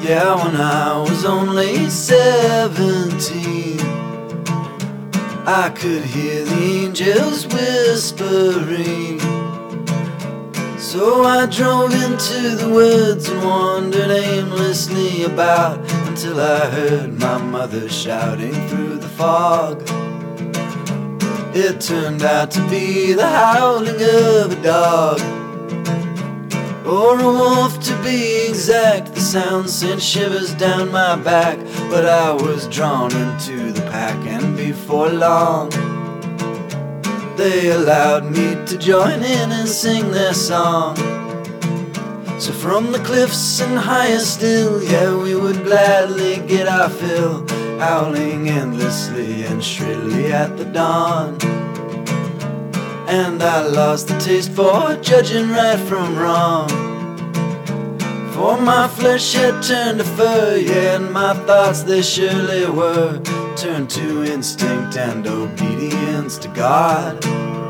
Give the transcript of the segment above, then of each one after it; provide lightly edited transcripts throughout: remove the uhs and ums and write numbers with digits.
Yeah, when I was only 17, I could hear the angels whispering. So I drove into the woods and wandered aimlessly about until I heard my mother shouting through the fog. It turned out to be the howling of a dog, or a wolf to be exact. The sound sent shivers down my back, but I was drawn into the pack, and before long they allowed me to join in and sing their song. So from the cliffs and higher still, yeah, we would gladly get our fill, howling endlessly and shrilly at the dawn. And I lost the taste for judging right from wrong, for my flesh had turned to fur, yeah, and my thoughts they surely were turned to instinct and obedience to God.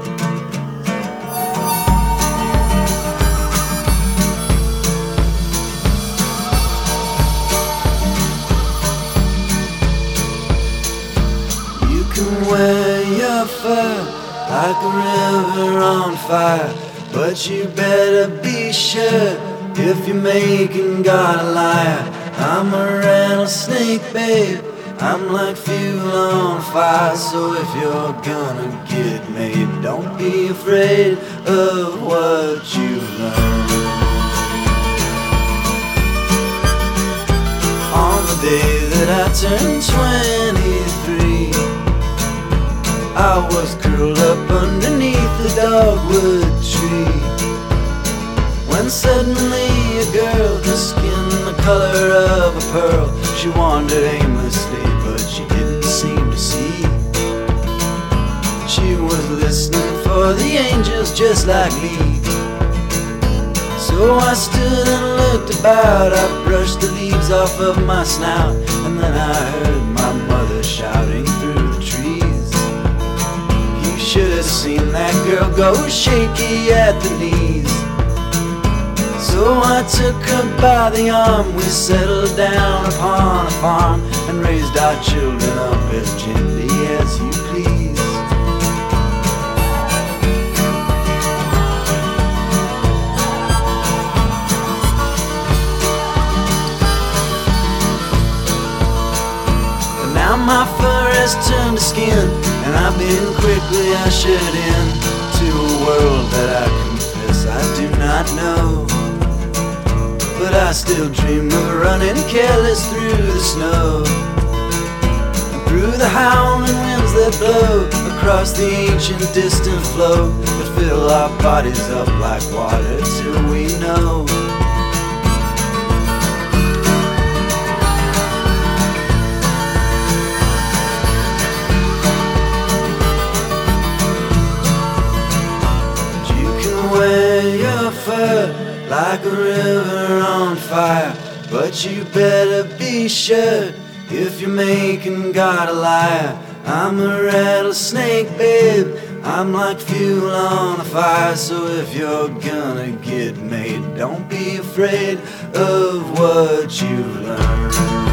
You can wear your fur like a river on fire, but you better be sure if you're making God a liar. I'm a rattlesnake, babe, I'm like fuel on fire. So if you're gonna get made, don't be afraid of what you learn. On the day that I turned 23, I was curled up underneath the dogwood tree, when suddenly a girl, her skin the color of a pearl, she wandered aimlessly, but she didn't seem to see. She was listening for the angels just like me. So I stood and looked about, I brushed the leaves off of my snout, and then I heard my mother shouting through the trees. You should have seen that girl go shaky at the knees. So I took her by the arm, we settled down upon a farm and raised our children up as gently as you please. But now my fur has turned to skin, and I've been quickly ushered in to a world that I confess I do not know. But I still dream of running careless through the snow, and through the howling winds that blow across the ancient distant flow that fill our bodies up like water till we know. You can wear your fur like a river on fire, but you better be sure if you're making God a liar. I'm a rattlesnake, babe, I'm like fuel on a fire. So if you're gonna get made, don't be afraid of what you learn.